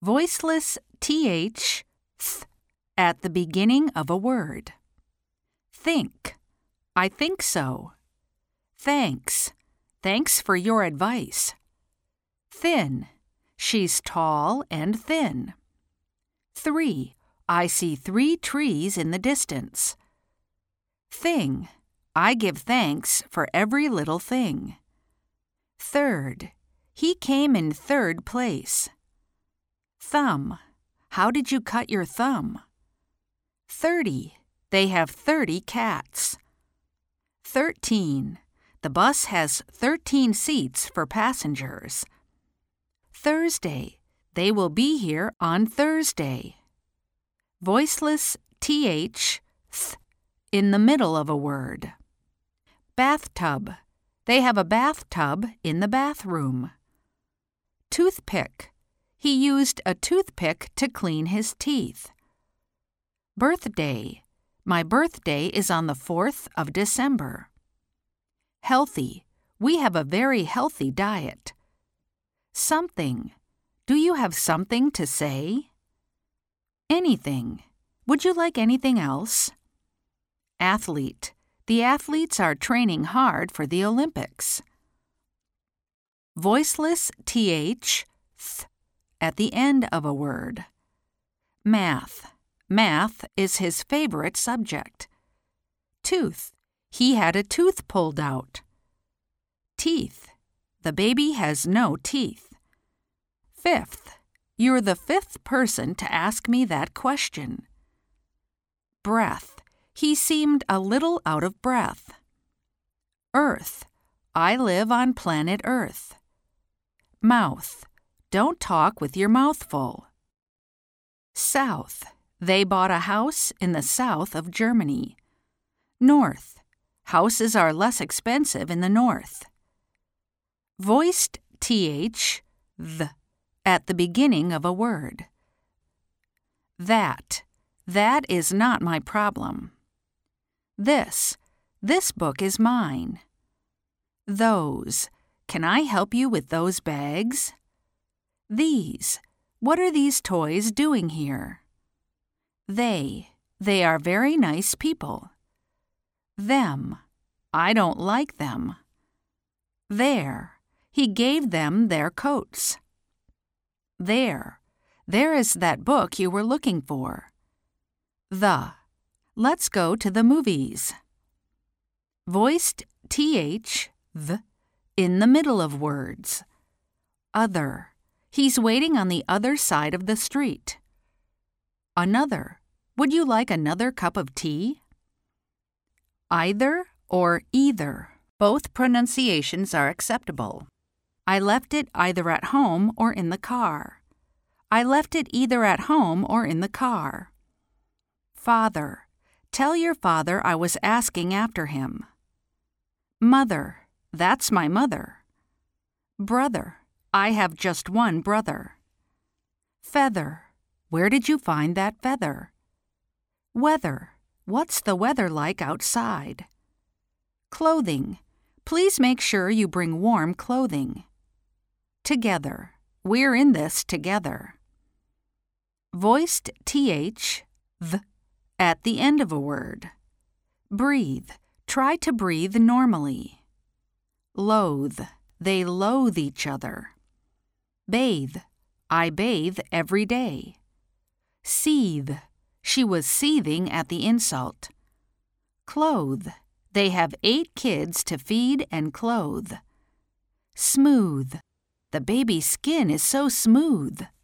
Voiceless th, th at the beginning of a word. Think. I think so. Thanks. Thanks for your advice. Thin. She's tall and thin. 3. I see 3 trees in the distance. Thing. I give thanks for every little thing. 3rd. He came in 3rd place. Thumb. How did you cut your thumb? 30. They have 30 cats. 13. The bus has 13 seats for passengers. Thursday. They will be here on Thursday. Voiceless th, th in the middle of a word. Bathtub. They have a bathtub in the bathroom. Toothpick. He used a toothpick to clean his teeth. Birthday. My birthday is on the 4th of December. Healthy. We have a very healthy diet. Something. Do you have something to say? Anything. Would you like anything else? Athlete. The athletes are training hard for the Olympics. Voiceless th, th at the end of a word. Math. Math is his favorite subject. Tooth. He had a tooth pulled out. Teeth. The baby has no teeth. 5th. You're the 5th person to ask me that question. Breath. He seemed a little out of breath. Earth. I live on planet Earth. Mouth. Don't talk with your mouth full. South. They bought a house in the south of Germany. North. Houses are less expensive in the north. Voiced th, th at the beginning of a word. That. That is not my problem. This book is mine. Those. Can I help you with those bags? These. What are these toys doing here? They are very nice people. Them. I don't like them. There. He gave them their coats. There is that book you were looking for. Let's go to the movies. Voiced th, th in the middle of words. Other. He's waiting on the other side of the street. Another. Would you like another cup of tea? Either or either. Both pronunciations are acceptable. I left it either at home or in the car. I left it either at home or in the car. Father. Tell your father I was asking after him. Mother. That's my mother. Brother. I have just one brother. Feather. Where did you find that feather? Weather. What's the weather like outside? Clothing. Please make sure you bring warm clothing. Together. We're in this together. Voiced th, th at the end of a word. Breathe. Try to breathe normally. Loathe. They loathe each other. Bathe. I bathe every day. Seethe. She was seething at the insult. Clothe. They have 8 kids to feed and clothe. Smooth. The baby's skin is so smooth.